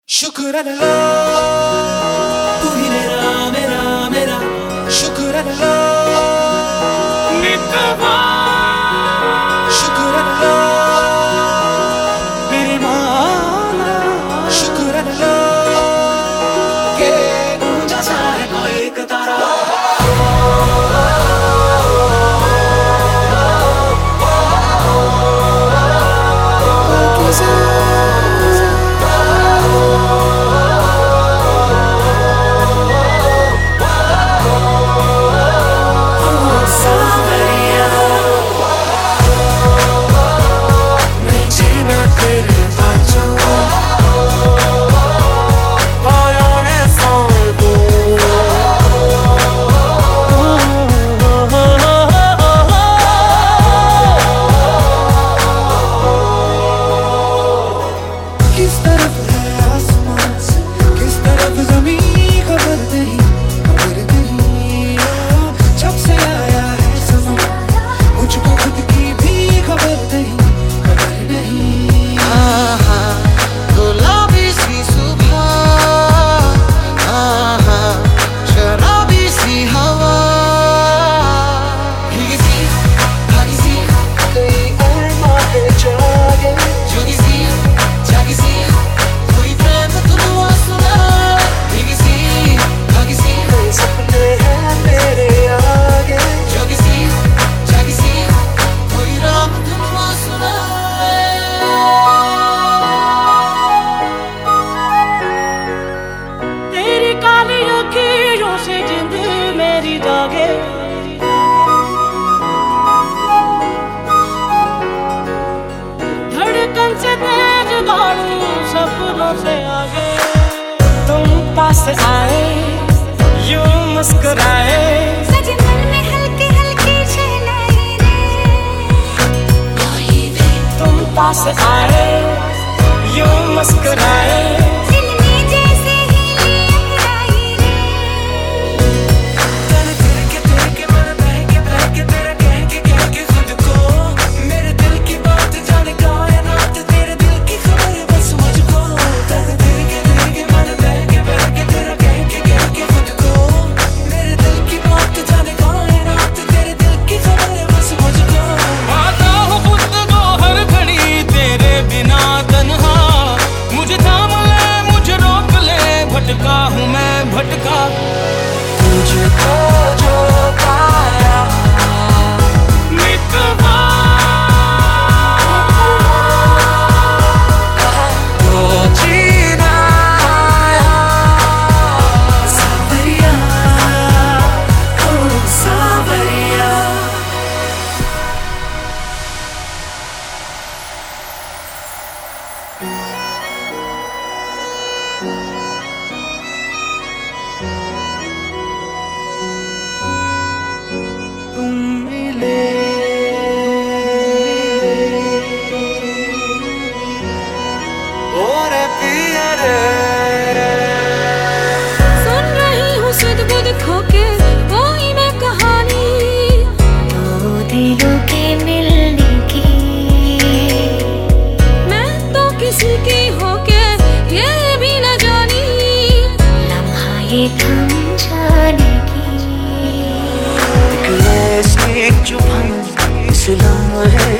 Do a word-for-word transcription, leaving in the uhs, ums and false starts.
शुक्र अल्लाह तू ही मेरा मेरा मेरा शुक्र अल्लाह नितवा शुक्र अल्लाह मेरे मौला शुक्र अल्लाह के गूंजा सा है कोई एक तारा धड़कन से तेज दौड़ूं सपनों से आगे तुम पास आए यूं मुस्कुराए सजे मन में हल्की हल्की शहनाई रे तुम पास आए यूं मुस्कुराए भटका हूँ मैं भटका तुझको जो पाया मितवा तो जीना आया सावरिया ओ सावरिया तुम मिले और पिया रे सुन रही हूँ सुध-बुध खोके कोई मैं कहानी दो दिलों के मिलने की मैं तो किसी की होके ये भी न जानी लम्हा ये थम जाने की एक जो हम इस लम्हे